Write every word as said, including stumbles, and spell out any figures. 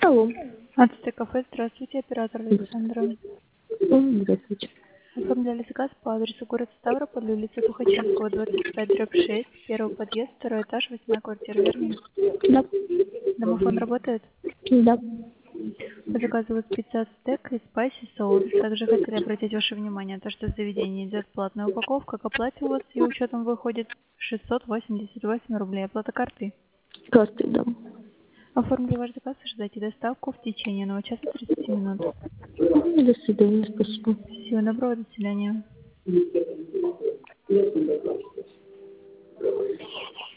Алло. Ацтек кафе, здравствуйте, оператор Александра. М, Здравствуйте. Оформляли заказ по адресу город Ставрополь, улица Тухачевского, двадцать пять, дробь шесть, первый подъезд, второй этаж, восьмая квартира, верно? Да. Домофон работает? Да. По заказу у вас пицца Ацтек и спайси соус. Также хотели обратить ваше внимание, то, что в заведении идет платная упаковка, к оплате у вас и учетом выходит шестьсот восемьдесят восемь рублей. Оплата карты. Карты, да. Оформили ваш заказ, ожидайте доставку в течение одного часа тридцати минут. М, До свидания, спасибо. Всего доброго, до свидания.